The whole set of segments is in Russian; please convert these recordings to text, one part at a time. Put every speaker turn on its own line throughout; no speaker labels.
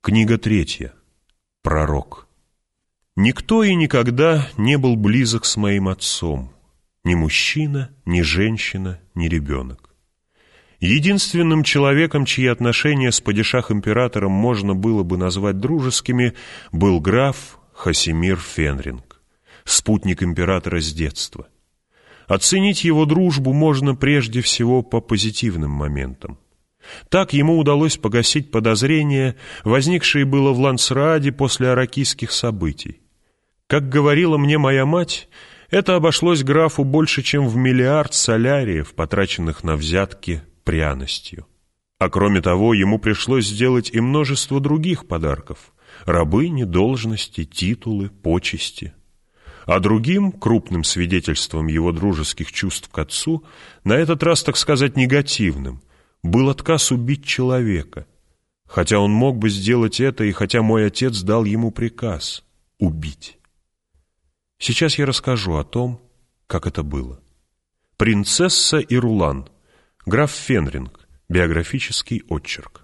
Книга 3. Пророк. Никто и никогда не был близок с моим отцом, ни мужчина, ни женщина, ни ребенок. Единственным человеком, чьи отношения с падишах-императором можно было бы назвать дружескими, был граф Хасимир Фенринг, спутник императора с детства. Оценить его дружбу можно прежде всего по позитивным моментам. Так ему удалось погасить подозрения, возникшие было в Лансрааде после аракийских событий. Как говорила мне моя мать, это обошлось графу больше, чем в 1 миллиард соляриев, потраченных на взятки пряностью. А кроме того, ему пришлось сделать и множество других подарков: рабыни, должности, титулы, почести. А другим крупным свидетельством его дружеских чувств к отцу, на этот раз, так сказать, негативным, был отказ убить человека, хотя он мог бы сделать это, и хотя мой отец дал ему приказ убить. Сейчас я расскажу о том, как это было. Принцесса и Рулан. Граф Фенринг. Биографический очерк.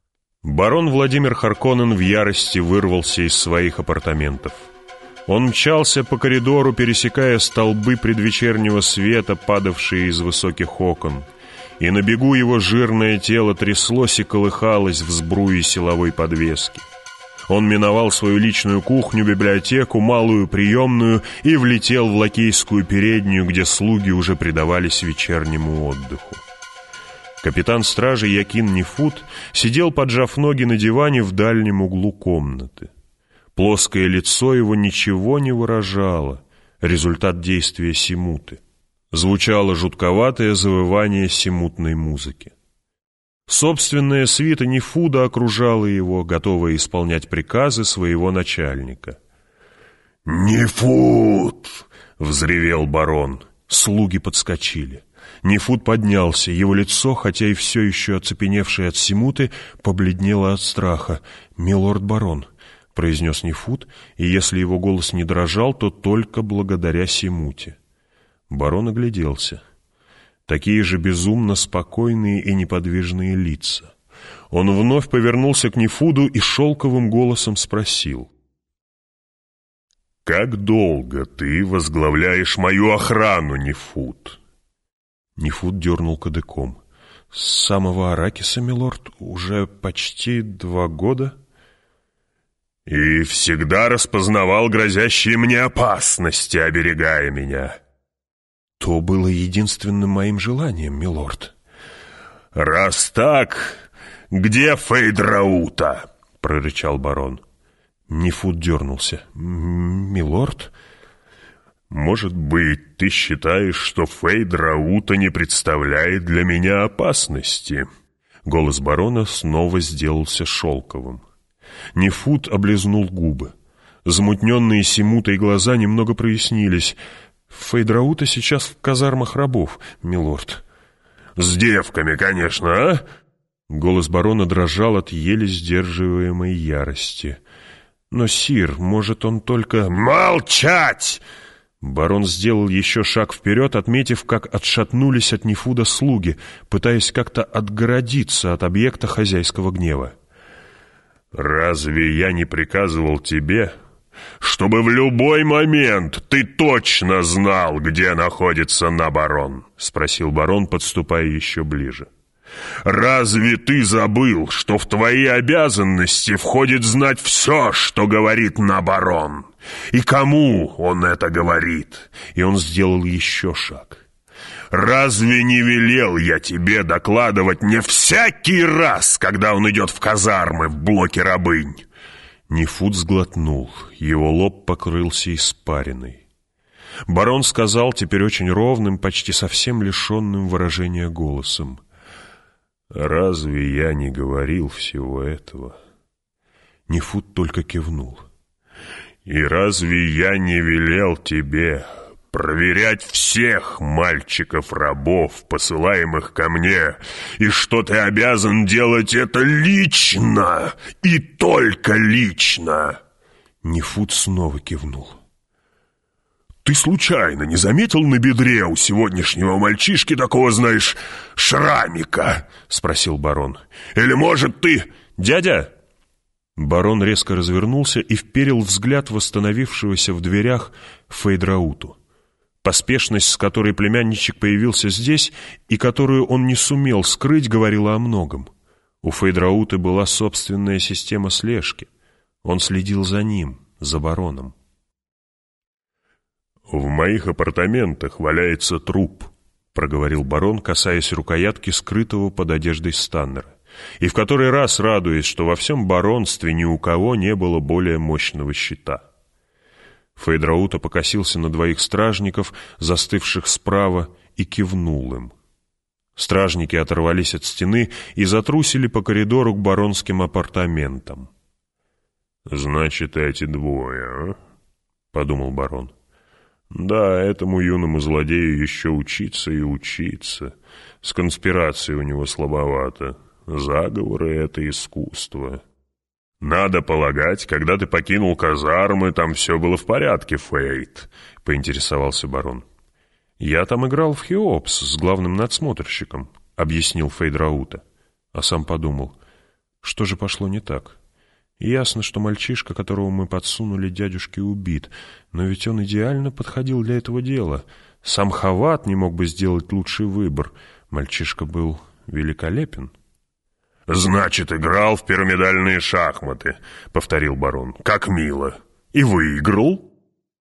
Барон Владимир Харконнен в ярости вырвался из своих апартаментов. Он мчался по коридору, пересекая столбы предвечернего света, падавшие из высоких окон, и на бегу его жирное тело тряслось и колыхалось в сбруе силовой подвески. Он миновал свою личную кухню, библиотеку, малую приемную и влетел в лакейскую переднюю, где слуги уже предавались вечернему отдыху. Капитан стражи Якин Нефут сидел, поджав ноги на диване в дальнем углу комнаты. Плоское лицо его ничего не выражало, результат действия симуты. Звучало жутковатое завывание симутной музыки. Собственная свита Нефуда окружала его, готовая исполнять приказы своего начальника.
«Нефуд!» —
взревел барон. Слуги подскочили. Нефуд поднялся, его лицо, хотя и все еще оцепеневшее от симуты, побледнело от страха. «Милорд барон», — произнес Нефуд, и если его голос не дрожал, то только благодаря симуте. Барон огляделся. Такие же безумно спокойные и неподвижные лица. Он вновь повернулся к Нефуду и шелковым голосом спросил:
«Как долго ты возглавляешь мою охрану, Нефуд?»
Нефуд дернул кадыком. «С самого Аракиса, милорд, уже почти 2 года».
«И всегда распознавал грозящие мне опасности, оберегая меня?»
«То было единственным моим желанием, милорд».
«Раз так, где Фейдраута?» — прорычал барон.
Нефуд дернулся. «Милорд?»
«Может быть, ты считаешь, что Фейдраута не представляет для меня опасности?»
Голос барона снова сделался шелковым. Нефуд облизнул губы. Замутненные симутой глаза немного прояснились. «Фейдраута сейчас в казармах рабов, милорд».
«С девками, конечно, а?»
Голос барона дрожал от еле сдерживаемой ярости. «Но, сир, может, он только...»
«Молчать!»
Барон сделал еще шаг вперед, отметив, как отшатнулись от Нефуда слуги, пытаясь как-то отгородиться от объекта хозяйского гнева.
«Разве я не приказывал тебе, чтобы в любой момент ты точно знал, где находится Набарон?» — спросил барон, подступая еще ближе. «Разве ты забыл, что в твои обязанности входит знать все, что говорит Набарон? И кому он это говорит?»
И он сделал еще шаг.
«Разве не велел я тебе докладывать мне всякий раз, когда он идет в казармы в блоке рабынь?»
Нефуд сглотнул, его лоб покрылся испариной. Барон сказал теперь очень ровным, почти совсем лишенным выражения голосом: «Разве я не говорил всего этого?» Нефуд только кивнул.
«И разве я не велел тебе проверять всех мальчиков-рабов, посылаемых ко мне, и что ты обязан делать это лично и только лично?»
Нефуд снова кивнул.
«Ты случайно не заметил на бедре у сегодняшнего мальчишки такого, знаешь, шрамика?» — спросил барон. «Или, может, ты...»
«Дядя!» Барон резко развернулся и вперил взгляд в остановившегося в дверях Фейдрауту. Поспешность, с которой племянничек появился здесь и которую он не сумел скрыть, говорила о многом. У Фейдраута была собственная система слежки. Он следил за ним, за бароном.
«В моих апартаментах валяется труп», — проговорил барон, касаясь рукоятки скрытого под одеждой Станнера, и в который раз радуясь, что во всем баронстве ни у кого не было более мощного щита. Фейдраута покосился на двоих стражников, застывших справа, и кивнул им. Стражники оторвались от стены и затрусили по коридору к баронским апартаментам. «Значит, эти двое, а?» — подумал барон. «Да, этому юному злодею еще учиться и учиться. С конспирацией у него слабовато. Заговоры — это искусство. Надо полагать, когда ты покинул казармы, там все было в порядке, Фейт», — поинтересовался барон.
«Я там играл в Хеопс с главным надсмотрщиком», — объяснил Фейдраута, а сам подумал, что же пошло не так. Ясно, что мальчишка, которого мы подсунули дядюшке, убит, но ведь он идеально подходил для этого дела. Сам Хават не мог бы сделать лучший выбор. Мальчишка был великолепен.
«Значит, играл в пирамидальные шахматы», — повторил барон. «Как мило. И выиграл?»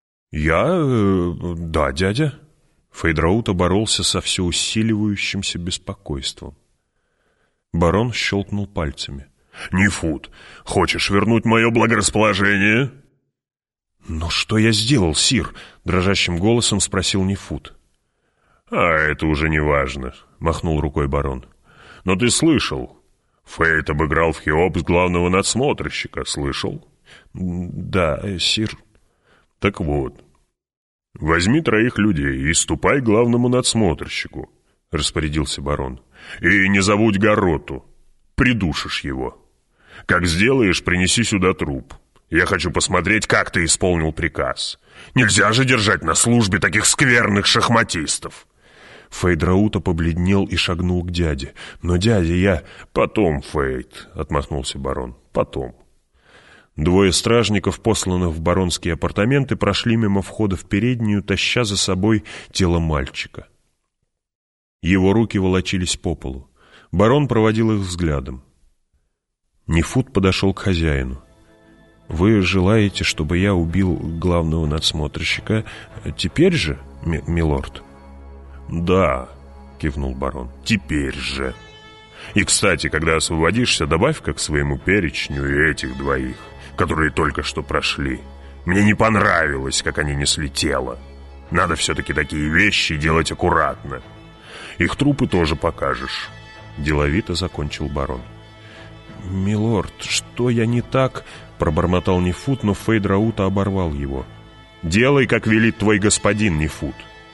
Да, дядя». Фейдраута боролся со все усиливающимся беспокойством. Барон щелкнул пальцами.
«Нефут, хочешь вернуть мое благорасположение?»
«Но что я сделал, сир?» — дрожащим голосом спросил Нефут.
«А это уже не важно», — махнул рукой барон. «Но ты слышал? Фейт обыграл в Хеопс главного надсмотрщика, слышал?»
«Да, сир».
«Так вот, возьми 3 людей и ступай к главному надсмотрщику», — распорядился барон. «И не забудь Гароту, придушишь его. Как сделаешь, принеси сюда труп. Я хочу посмотреть, как ты исполнил приказ. Нельзя же держать на службе таких скверных шахматистов».
Фейдраута побледнел и шагнул к дяде. «Но, дядя, я...»
«Потом, Фейт», — отмахнулся барон, — «потом».
2 стражников, посланных в баронские апартаменты, прошли мимо входа в переднюю, таща за собой тело мальчика. Его руки волочились по полу. Барон проводил их взглядом. Нефут подошел к хозяину. «Вы желаете, чтобы я убил главного надсмотрщика теперь же, милорд?»
«Да», — кивнул барон, — «теперь же. И, кстати, когда освободишься, добавь-ка к своему перечню и этих 2, которые только что прошли. Мне не понравилось, как они несли тело. Надо все-таки такие вещи делать аккуратно. Их трупы тоже покажешь», — деловито закончил барон.
«Милорд, что я не так?» — пробормотал Нефут, но Фейдраута оборвал его.
«Делай, как велит твой господин, Нефут».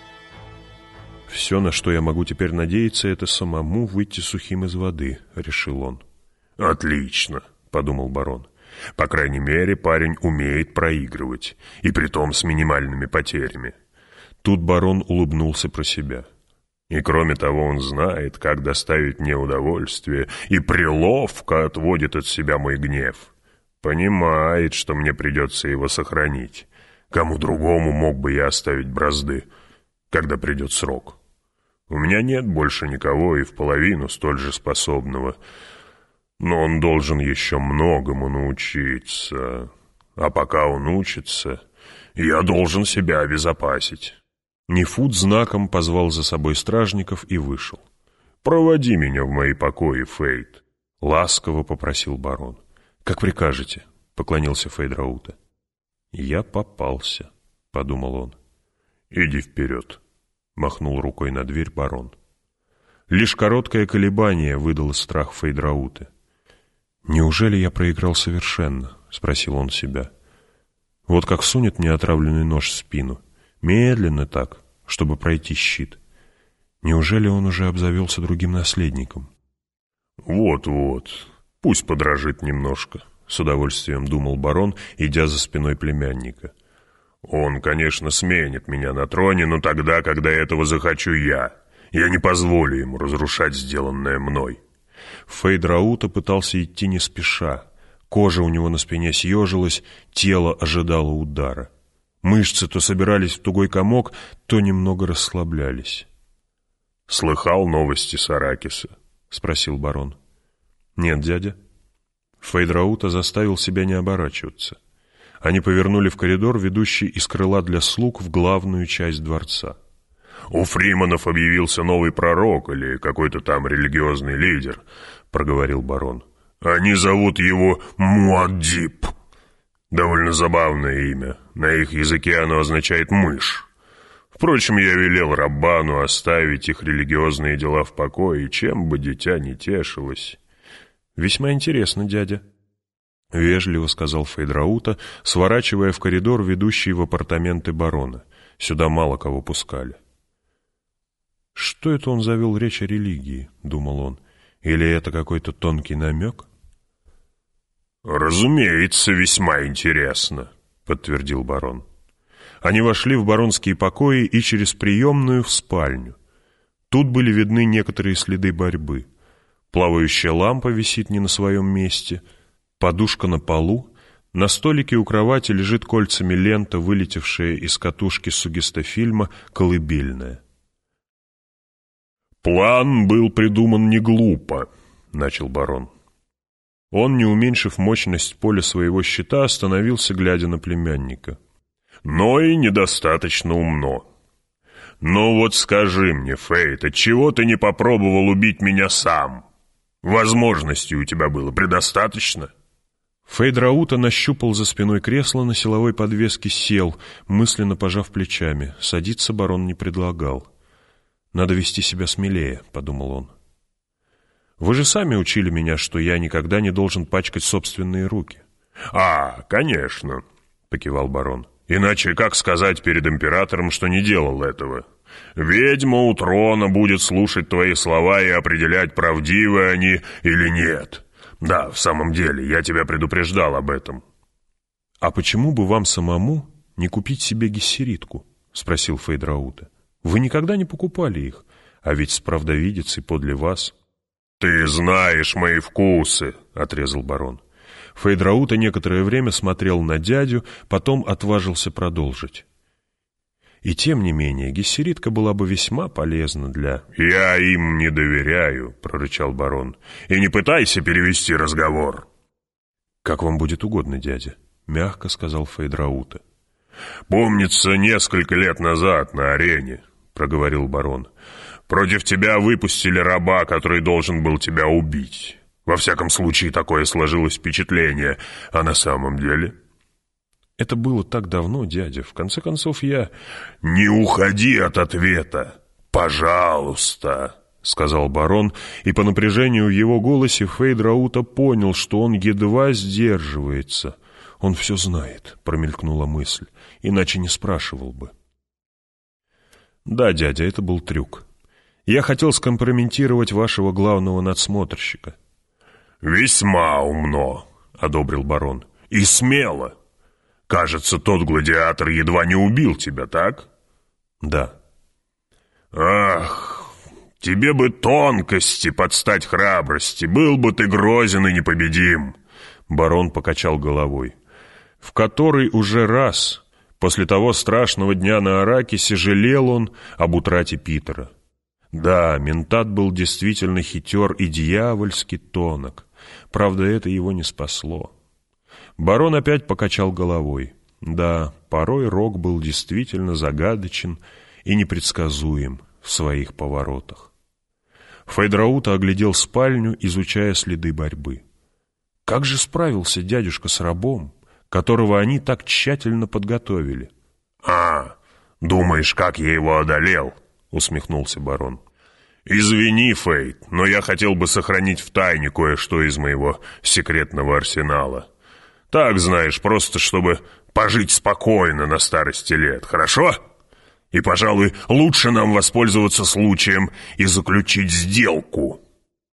«Все, на что я могу теперь надеяться, это самому выйти сухим из воды», — решил он.
«Отлично», — подумал барон. «По крайней мере, парень умеет проигрывать, и притом с минимальными потерями».
Тут барон улыбнулся про себя.
«И кроме того, он знает, как доставить мне удовольствие, и приловко отводит от себя мой гнев. Понимает, что мне придется его сохранить. Кому другому мог бы я оставить бразды, когда придет срок? У меня нет больше никого и в половину столь же способного. Но он должен еще многому научиться. А пока он учится, я должен себя обезопасить».
Нефут знаком позвал за собой стражников и вышел.
«Проводи меня в мои покои, Фейт»,
— ласково попросил барон. «Как прикажете», — поклонился Фейдраута. «Я попался», — подумал он.
«Иди вперед», —
махнул рукой на дверь барон. Лишь короткое колебание выдало страх Фейдрауты. «Неужели я проиграл совершенно?» — спросил он себя. «Вот как сунет мне отравленный нож в спину. Медленно так, чтобы пройти щит. Неужели он уже обзавелся другим наследником?»
«Вот-вот, пусть подрожит немножко», — с удовольствием думал барон, идя за спиной племянника. «Он, конечно, сменит меня на троне, но тогда, когда этого захочу я. Я не позволю ему разрушать сделанное мной».
Фейдраута пытался идти не спеша. Кожа у него на спине съежилась, тело ожидало удара. Мышцы то собирались в тугой комок, то немного расслаблялись.
«Слыхал новости с Аракиса?» — спросил барон.
«Нет, дядя». Фейдраута заставил себя не оборачиваться. Они повернули в коридор, ведущий из крыла для слуг в главную часть дворца.
«У Фриманов объявился новый пророк или какой-то там религиозный лидер», — проговорил барон. «Они зовут его Муаддиб. Довольно забавное имя. На их языке оно означает «мышь». Впрочем, я велел Раббану оставить их религиозные дела в покое, чем бы дитя не тешилось».
«Весьма интересно, дядя», — вежливо сказал Фейдраута, сворачивая в коридор, ведущий в апартаменты барона. Сюда мало кого пускали. «Что это он завел речь о религии?» — думал он. «Или это какой-то тонкий намек?»
«Разумеется, весьма интересно», — подтвердил барон.
Они вошли в баронские покои и через приемную в спальню. Тут были видны некоторые следы борьбы. Плавающая лампа висит не на своем месте, подушка на полу, на столике у кровати лежит кольцами лента, вылетевшая из катушки сугестофильма «Колыбельная».
«План был придуман не глупо», — начал барон.
Он, не уменьшив мощность поля своего щита, остановился, глядя на племянника.
«Но и недостаточно умно. Ну вот скажи мне, Фейт, отчего ты не попробовал убить меня сам? Возможностей у тебя было предостаточно?»
Фейдраута нащупал за спиной кресло на силовой подвеске, сел, мысленно пожав плечами. Садиться барон не предлагал. «Надо вести себя смелее», — подумал он. «Вы же сами учили меня, что я никогда не должен пачкать собственные руки».
Конечно», — покивал барон. «Иначе как сказать перед императором, что не делал этого? Ведьма у трона будет слушать твои слова и определять, правдивы они или нет. Да, в самом деле, я тебя предупреждал об этом».
«А почему бы вам самому не купить себе гессеритку?» — спросил Фейдраута. «Вы никогда не покупали их, а ведь с правдовидицей подле вас».
«Ты знаешь мои вкусы», — отрезал барон.
Фейдраута некоторое время смотрел на дядю, потом отважился продолжить. «И тем не менее, гессеритка была бы весьма полезна для...»
«Я им не доверяю», — прорычал барон. «И не пытайся перевести разговор».
«Как вам будет угодно, дядя», — мягко сказал Фейдраута.
«Помнится, несколько лет назад на арене», — проговорил барон, — «против тебя выпустили раба, который должен был тебя убить. Во всяком случае, такое сложилось впечатление. А на самом деле...»
«Это было так давно, дядя. В конце концов, я...»
«Не уходи от ответа, пожалуйста», — сказал барон, и по напряжению в его голосе Фейдраута понял, что он едва сдерживается. «Он все знает», — промелькнула мысль, — «иначе не спрашивал бы». «Да, дядя, это был трюк. Я хотел скомпрометировать вашего главного надсмотрщика». «Весьма умно», — одобрил барон, — «и смело. Кажется, тот гладиатор едва не убил тебя, так?»
«Да».
«Ах, тебе бы тонкости подстать храбрости, был бы ты грозен и непобедим», — барон покачал головой.
В который уже раз после того страшного дня на Аракисе жалел он об утрате Питера. Да, ментат был действительно хитер и дьявольски тонок. Правда, это его не спасло. Барон опять покачал головой. Да, порой Рок был действительно загадочен и непредсказуем в своих поворотах. Фейдраута оглядел спальню, изучая следы борьбы. Как же справился дядюшка с рабом, которого они так тщательно подготовили?
Думаешь, как я его одолел?» — усмехнулся барон. «Извини, Фейт, но я хотел бы сохранить в тайне кое-что из моего секретного арсенала. Так, знаешь, просто чтобы пожить спокойно на старости лет, хорошо? И, пожалуй, лучше нам воспользоваться случаем и заключить сделку».